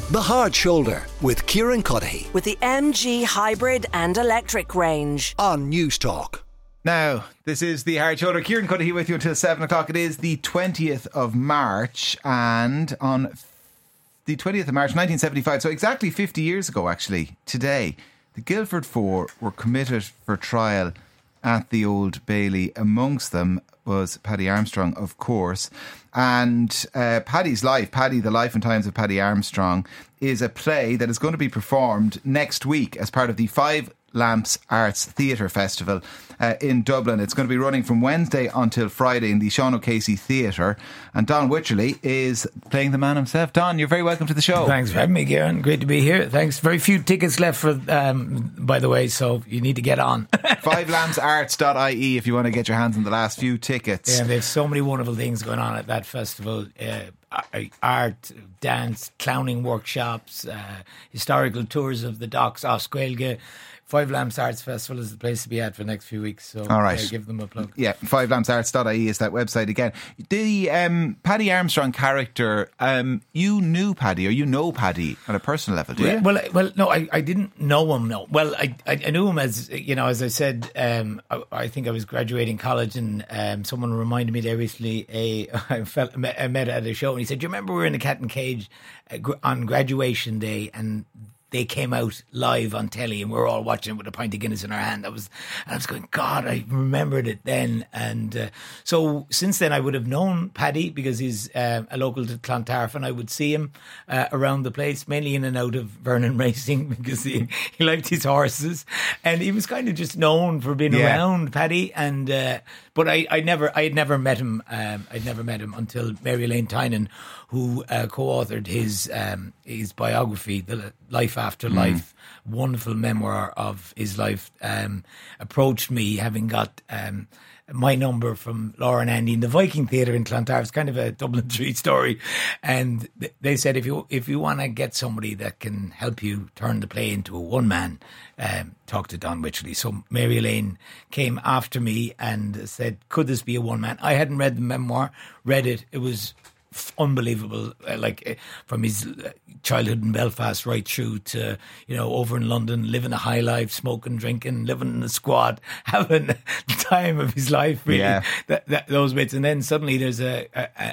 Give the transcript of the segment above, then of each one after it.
The Hard Shoulder with Kieran Cuddihy with the MG hybrid and electric range on News Talk. Now, this is the Hard Shoulder. Kieran Cuddihy with you until 7 o'clock. It is the 20th of March, and on the 20th of March 1975, so exactly 50 years ago actually, today, the Guildford Four were committed for trial at the Old Bailey. Amongst them was Paddy Armstrong, of course. And Paddy's Life, Paddy, the Life and Times of Paddy Armstrong, is a play that is going to be performed next week as part of the Five Lamps Arts Theatre Festival in Dublin. It's going to be running from Wednesday until Friday in the Sean O'Casey Theatre, and Don Wycherley is playing the man himself. Don, you're very welcome to the show. Thanks for having me, Kieran. Great to be here. Thanks. Very few tickets left for, by the way, so you need to get on. FiveLampsArts.ie if you want to get your hands on the last few tickets. Yeah, there's so many wonderful things going on at that festival. Art, dance, clowning workshops, historical tours of the docks, Oscuelga. Five Lamps Arts Festival is the place to be at for the next few weeks. So all right. Give them a plug. Yeah, FiveLampsArts.ie is that website again. The Paddy Armstrong character, you knew Paddy, or you know Paddy on a personal level, do you? Well, no, I didn't know him. No, well, I knew him as as I said. I think I was graduating college, and someone reminded me there recently. I met at a show, and he said, "Do you remember we were in the Cat and Cage on graduation day?" And they came out live on telly, and we were all watching it with a pint of Guinness in our hand. I was going, God, I remembered it then. And so since then, I would have known Paddy because he's a local to Clontarf, and I would see him around the place, mainly in and out of Vernon Racing because he liked his horses, and he was kind of just known for being around Paddy. And but I had never met him. I'd never met him until Mary Elaine Tynan, who co-authored his biography, The Life After Life, wonderful memoir of his life, approached me, having got my number from Laura and Andy in the Viking Theatre in Clontarf. It's kind of a Dublin Street story. And they said, if you want to get somebody that can help you turn the play into a one-man, talk to Don Wycherley. So Mary Elaine came after me and said, could this be a one-man? I hadn't read the memoir, read it. It was unbelievable, from his childhood in Belfast right through to over in London, living a high life, smoking, drinking, living in a squad, having the time of his life, really. Yeah. Those bits. And then suddenly there's the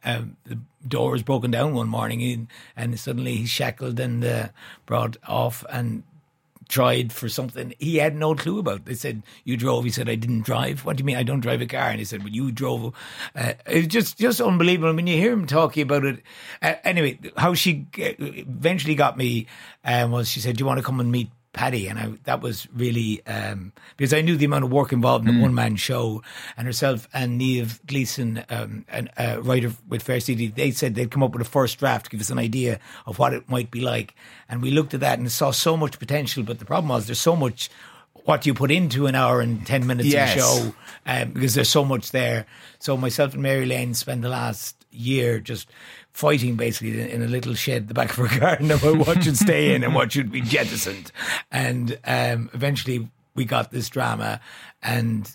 door was broken down one morning, and suddenly he's shackled and brought off and tried for something he had no clue about. They said, you drove. He said, I didn't drive. What do you mean I don't drive a car? And he said, well, you drove. It was just unbelievable. I mean, you hear him talking about it. Anyway, how she eventually got me was she said, do you want to come and meet Paddy? And that was really because I knew the amount of work involved in a one-man show, and herself and Niamh Gleeson, a writer with Fair City, they said they'd come up with a first draft to give us an idea of what it might be like, and we looked at that and saw so much potential, but the problem was there's so much what you put into an hour and 10 minutes of a show, because there's so much there. So myself and Mary Lane spent the last year just fighting basically in a little shed at the back of her garden about what should stay in and what should be jettisoned. And eventually we got this drama, and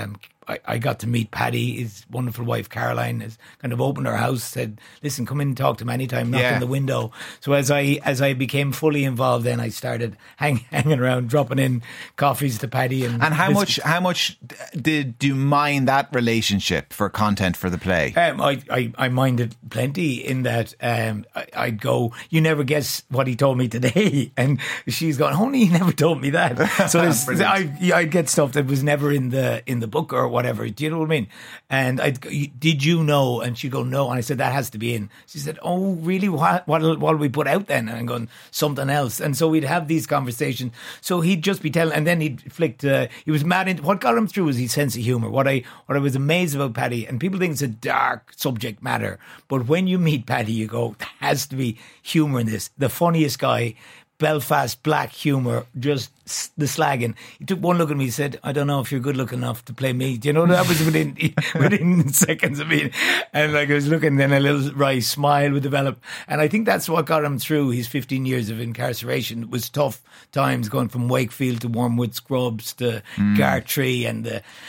I got to meet Paddy. His wonderful wife Caroline has kind of opened her house, said, listen, come in and talk to him anytime, knock on the window. So as I became fully involved, then I started hanging around, dropping in coffees to Paddy. And how much did you mind that relationship for content for the play? I minded plenty in that I'd go, you never guess what he told me today, and she's going, honey, he never told me that. So I'd get stuff that was never in the book or whatever. Do you know what I mean? And did you know? And she'd go, no. And I said, that has to be in. She said, oh, really? What'll we put out then? And I'm going, something else. And so we'd have these conversations. So he'd just be telling, and then he'd flick to, he was mad into, what got him through was his sense of humour. What I was amazed about Paddy, and people think it's a dark subject matter, but when you meet Paddy, you go, there has to be humour in this. The funniest guy, Belfast black humour, just the slagging. He took one look at me, he said, I don't know if you're good looking enough to play me. Do you know, that was within seconds of me. And like I was looking, then a little wry smile would develop. And I think that's what got him through his 15 years of incarceration. It was tough times going from Wakefield to Wormwood Scrubs to Gartree, and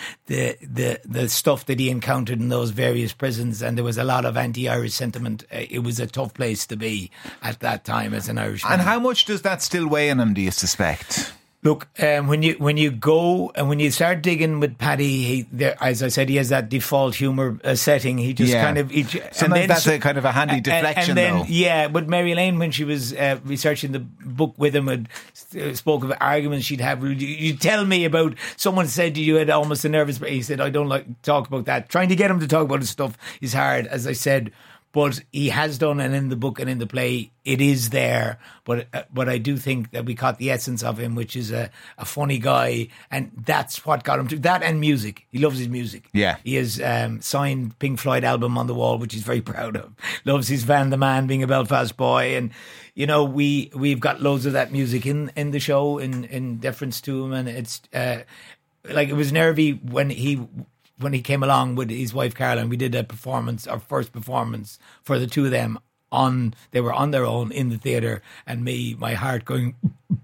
the stuff that he encountered in those various prisons. And there was a lot of anti-Irish sentiment. It was a tough place to be at that time as an Irishman. And how much does that still weigh on him, do you suspect? Look, when you go and when you start digging with Paddy, as I said, he has that default humour setting. He just kind of sometimes that's a kind of a handy deflection, though. Yeah, but Mary Elaine, when she was researching the book with him, had spoke of arguments she'd have. You tell me about someone said you had almost a nervous break. He said, I don't like to talk about that. Trying to get him to talk about his stuff is hard, as I said. But he has done, and in the book and in the play, it is there. But I do think that we caught the essence of him, which is a funny guy, and that's what got him to that. And music, he loves his music. Yeah, he has signed Pink Floyd album on the wall, which he's very proud of. Loves his Van the Man, being a Belfast boy, and you know we've got loads of that music in the show in deference to him, and it's like it was nervy when he came along with his wife Carla, and we did our first performance for the two of them they were on their own in the theatre, and my heart going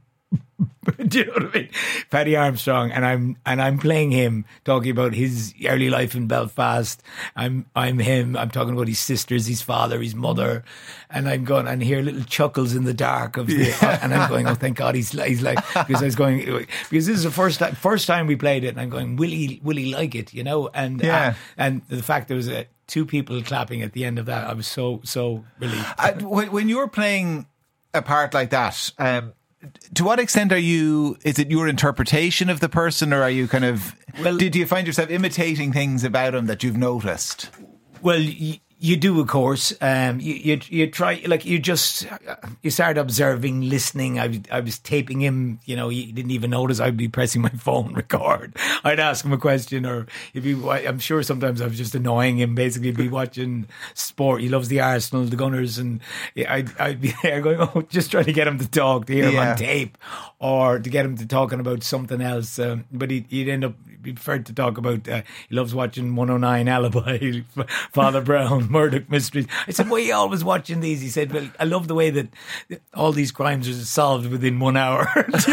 do you know what I mean? Paddy Armstrong, and I'm playing him, talking about his early life in Belfast. I'm him. I'm talking about his sisters, his father, his mother, and I'm going and hear little chuckles in the dark of and I'm going, oh thank God he's like, because I was going, because this is the first time we played it, and I'm going, will he like it? You know, and and the fact there was two people clapping at the end of that, I was so relieved. When you're playing a part like that, to what extent is it your interpretation of the person, or are you kind of, do you find yourself imitating things about him that you've noticed? Well, you do, of course. You try, like you start observing, listening. I was taping him. You know, he didn't even notice I'd be pressing my phone record. I'd ask him a question, or I'm sure sometimes I was just annoying him. Basically, be watching sport. He loves the Arsenal, the Gunners, and I'd be there going, just trying to get him to talk, to hear him on tape, or to get him to talking about something else. But he'd end up. He preferred to talk about. He loves watching 109 Alibi, Father Brown, Murdoch Mysteries. I said, why are you always watching these? He said, well, I love the way that all these crimes are solved within 1 hour.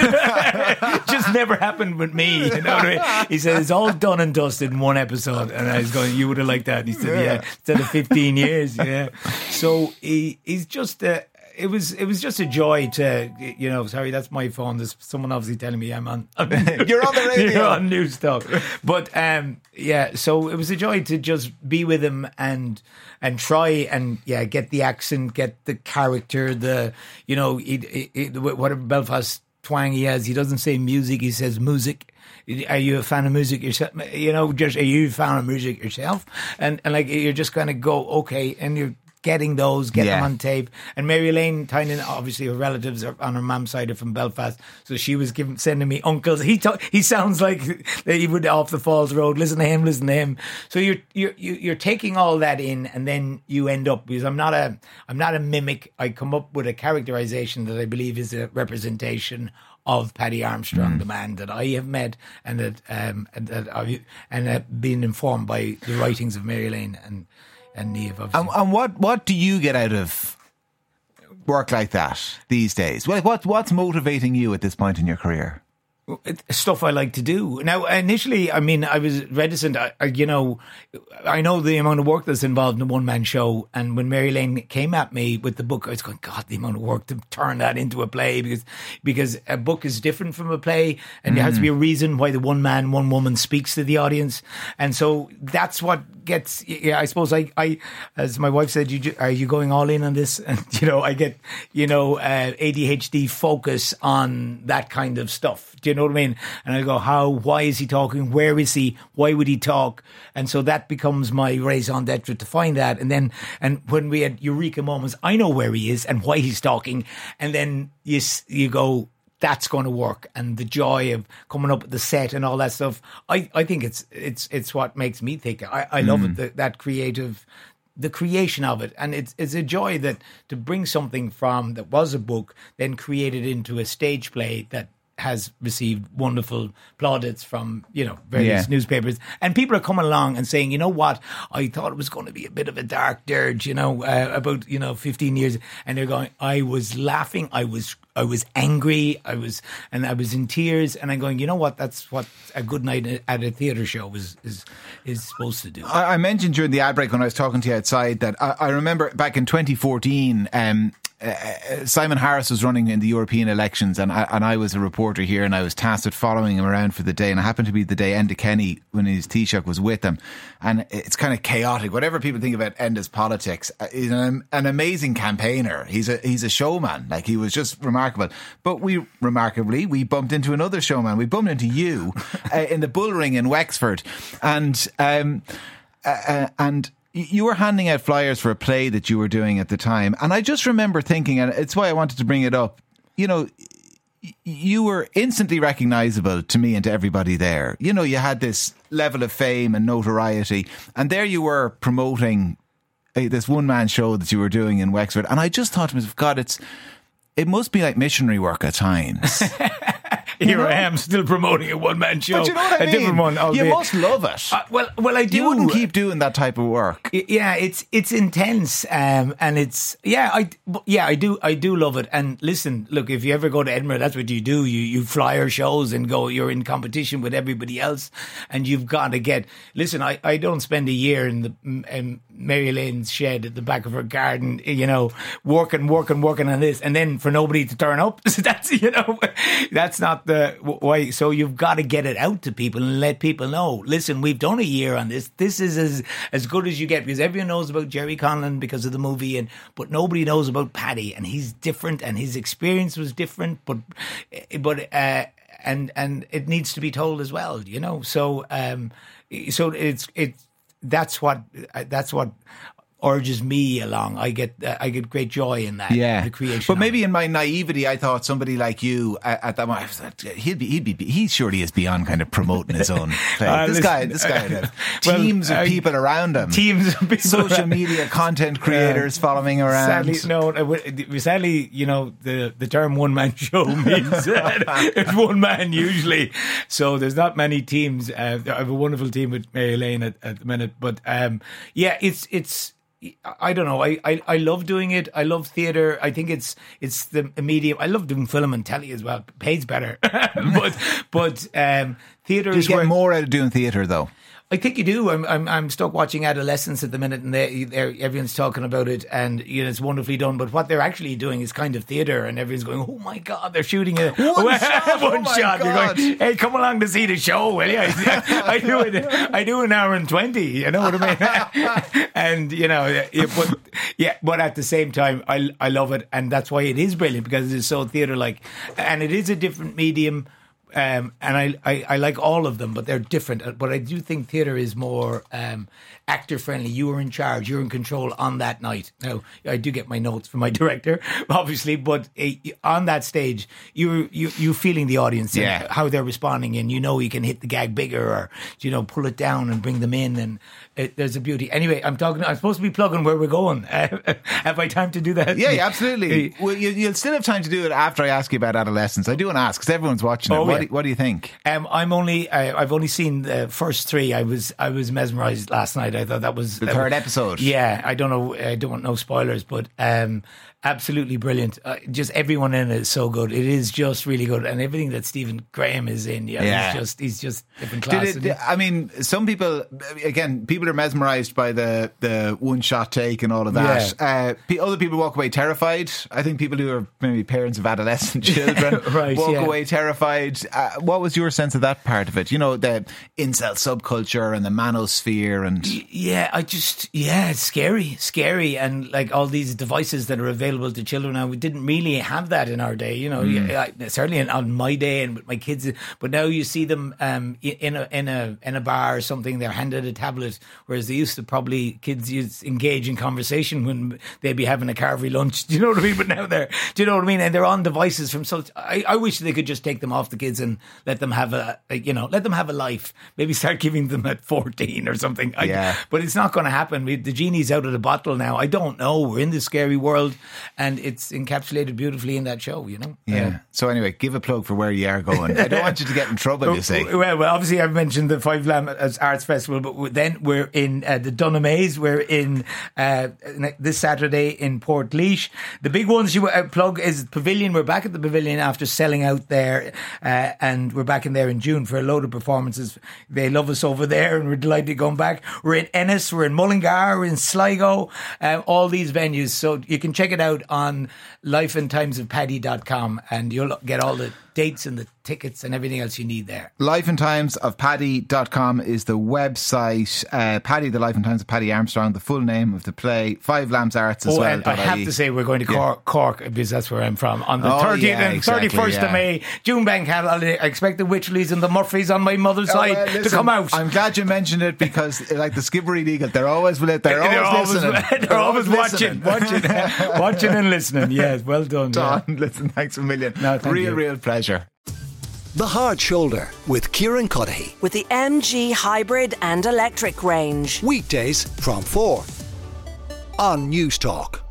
It just never happened with me. You know what I mean? He said, it's all done and dusted in one episode. And I was going, you would have liked that. And he said, yeah, instead of 15 years. Yeah. So he's just... It was just a joy to, you know, sorry, that's my phone. There's someone obviously telling me I'm on. You're on the radio. You're on News Talk. But, so it was a joy to just be with him and try and, get the accent, get the character, whatever Belfast twang he has. He doesn't say music, he says music. Are you a fan of music yourself? You know, just, are you a fan of music yourself? And like, you're just going to go, okay, and you're getting them on tape. And Mary Elaine Tynan, obviously her relatives are on her mum's side are from Belfast, so she was sending me uncles. He sounds like he would off the Falls Road. Listen to him. So you're taking all that in, and then you end up, because I'm not a mimic. I come up with a characterization that I believe is a representation of Paddy Armstrong, the man that I have met, and that I've been informed by the writings of Mary Elaine and Niamh. And what do you get out of work like that these days? What's motivating you at this point in your career? Stuff I like to do. Now, initially, I mean, I was reticent. I know the amount of work that's involved in a one-man show. And when Mary Elaine came at me with the book, I was going, God, the amount of work to turn that into a play, because a book is different from a play, and there has to be a reason why the one man, one woman speaks to the audience. And so that's what gets, I suppose I as my wife said, are you going all in on this? And, I get, ADHD focus on that kind of stuff. Do you know what I mean? And I go, why is he talking? Where is he? Why would he talk? And so that becomes my raison d'etre to find that. And when we had eureka moments, I know where he is and why he's talking. And then you go, that's going to work. And the joy of coming up with the set and all that stuff, I think it's what makes me think. I love it, that creative the creation of it. And it's a joy that to bring something from that was a book, then create it into a stage play that has received wonderful plaudits from, various newspapers. And people are coming along and saying, you know what, I thought it was going to be a bit of a dark dirge, about 15 years. And they're going, I was laughing, I was angry, I was in tears. And I'm going, you know what, that's what a good night at a theatre show is supposed to do. I mentioned during the ad break when I was talking to you outside that I remember back in 2014, Simon Harris was running in the European elections, and I was a reporter here, and I was tasked with following him around for the day. And it happened to be the day Enda Kenny, when his Taoiseach, was with him. And it's kind of chaotic. Whatever people think about Enda's politics, he's an amazing campaigner. He's a showman. Like, he was just remarkable. But we bumped into another showman. We bumped into you in the Bullring in Wexford, and you were handing out flyers for a play that you were doing at the time. And I just remember thinking, and it's why I wanted to bring it up, you were instantly recognisable to me and to everybody there. You had this level of fame and notoriety, and there you were promoting this one-man show that you were doing in Wexford. And I just thought to myself, God, it must be like missionary work at times. Here I am still promoting a one-man show. But you know what I mean? Different one. You must love it. Well, I do. You wouldn't keep doing that type of work. Yeah, it's intense, and it's I do love it. And listen, look, if you ever go to Edinburgh, that's what you do. You flyer shows and go. You're in competition with everybody else, and you've got to get. Listen, I don't spend a year in Mary Elaine's shed at the back of her garden, working on this, and then for nobody to turn up. So that's not the why. So you've got to get it out to people and let people know, listen, we've done a year on this. This is as good as you get, because everyone knows about Jerry Conlon because of the movie, but nobody knows about Paddy, and he's different, and his experience was different, but and it needs to be told as well, So that's what urges me along. I get great joy in that. Yeah, the creation. But maybe in my naivety, I thought somebody like you at that moment, he surely is beyond kind of promoting his own play. This guy had teams of people around him, social media content creators following around. Sadly, the term one man show means it's one man usually. So there's not many teams. I have a wonderful team with Mary Elaine at the minute, but it's. I don't know. I love doing it. I love theatre. I think it's the medium. I love doing film and telly as well. It pays better, but theatre. Do you get more out of doing theatre though? I think you do. I'm stuck watching Adolescence at the minute, and everyone's talking about it, and it's wonderfully done. But what they're actually doing is kind of theatre, and everyone's going, "Oh my God, they're shooting a one shot." You're going, "Hey, come along to see the show, will you?" I do an hour and 20. You know what I mean? And but at the same time, I love it, and that's why it is brilliant, because it is so theatre-like, and it is a different medium. And I like all of them, but they're different. But I do think theatre is more actor friendly. You are in charge. You're in control on that night. Now, I do get my notes from my director, obviously, but on that stage, you're feeling the audience and how they're responding, and you can hit the gag bigger or pull it down and bring them in, and there's a beauty. Anyway, I'm supposed to be plugging where we're going. Have I time to do that? Yeah, absolutely. Well, you'll still have time to do it after I ask you about Adolescence. I do want to ask because everyone's watching it. What do you think? I've only seen the first three. I was mesmerised last night. I thought that was the third episode. Yeah, I don't know. I don't want no spoilers, but absolutely brilliant. Just everyone in it is so good. It is just really good, and everything that Stephen Graham is in. He's just different class. Some people are mesmerised by the one shot take and all of that. Yeah. Other people walk away terrified. I think people who are maybe parents of adolescent children walk away terrified. What was your sense of that part of it? The incel subculture and the manosphere and it's scary, and like all these devices that are available available to children now. We didn't really have that in our day, you know. Certainly on my day and with my kids. But now you see them in a bar or something. They're handed a tablet, whereas they used to probably kids used to engage in conversation when they'd be having a carvery lunch. Do you know what I mean? But now do you know what I mean? And they're on devices from such. I wish they could just take them off the kids and let them have let them have a life. Maybe start giving them at 14 or something. But it's not going to happen. The genie's out of the bottle now. I don't know. We're in this scary world, and it's encapsulated beautifally in that show, you know. Yeah. So anyway, give a plug for where you are going. I don't want you to get in trouble, you say. Well, obviously I've mentioned the Five Lamb Arts Festival, but then we're in the Dunamaze. We're in this Saturday in Portlaoise. The big ones you plug is Pavilion. We're back at the Pavilion after selling out there, and we're back in there in June for a load of performances. They love us over there, and we're delighted to come back. We're in Ennis, we're in Mullingar, we're in Sligo, all these venues. So you can check it out on lifeandtimesofpaddy.com, and you'll get all the dates and the tickets and everything else you need there. Lifeandtimesofpaddy.com is the website. Paddy, the Life and Times of Paddy Armstrong, the full name of the play. Five Lambs Arts as well. And I have to say we're going to Cork because that's where I'm from on the 30th and 31st of May. June Bank holiday. I expect the Wycherleys and the Murphys on my mother's side to come out. I'm glad you mentioned it because like the Skibbereen Eagle, they're always listening. They're always watching and listening. Yes, well done. Don, listen, thanks a million. No, real pleasure. The Hard Shoulder with Kieran Cuddihy. With the MG hybrid and electric range. Weekdays from 4 on News Talk.